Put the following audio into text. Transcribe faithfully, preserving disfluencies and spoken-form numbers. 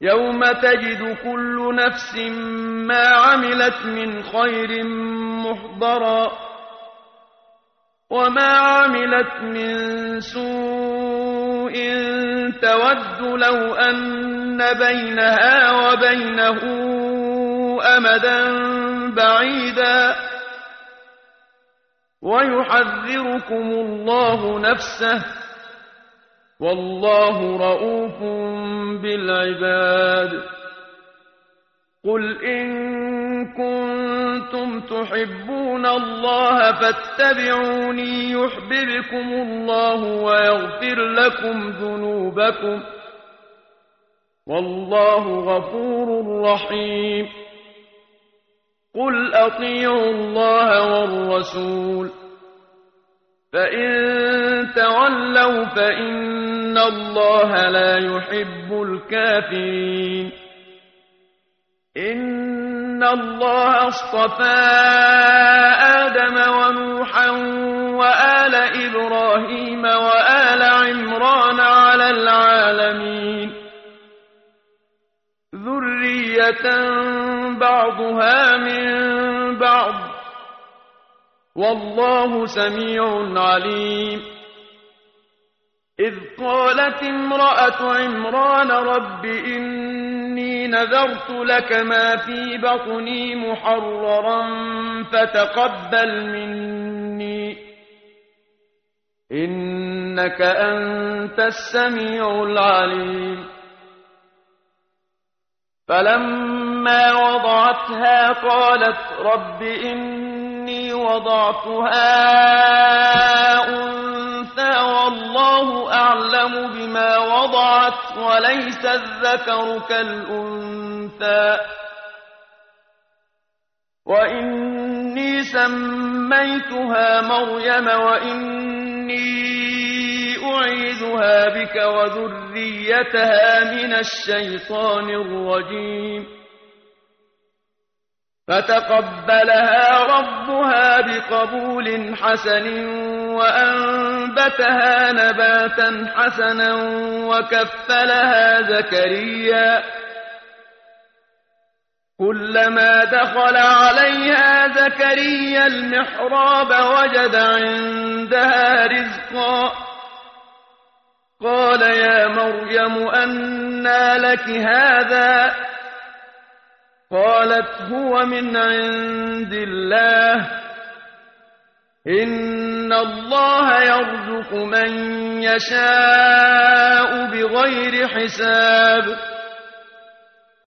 يوم تجد كل نفس ما عملت من خير محضرا وما عملت من سوء تود لو أن بينها وبينه أمدا بعيدا ويحذركم الله نفسه والله رءوف بالعباد قل إن كنتم تحبون الله فاتبعوني يحببكم الله ويغفر لكم ذنوبكم والله غفور رحيم قل أطيعوا الله والرسول فإن تولوا فإن الله لا يحب الكافرين إن الله اصطفى آدم ونوحا وآل إبراهيم وآل عمران على العالمين ذرية بعضها من بعض والله سميع عليم إذ قالت امرأة عمران رب إني نذرت لك ما في بطني محررا فتقبل مني إنك أنت السميع العليم فلما وضعتها قالت رب إني وضعتها أنثى والله أعلم بما وضعت وليس الذكر كالأنثى وإني سميتها مريم وإني أعيذها بك وذريتها من الشيطان الرجيم فتقبلها ربها بقبول حسن وأنبتها نباتا حسنا وكفلها زكريا كلما دخل عليها زكريا المحراب وجد عندها رزقا قال يا مريم أنى لك هذا قالت هو من عند الله إن الله يرزق من يشاء بغير حساب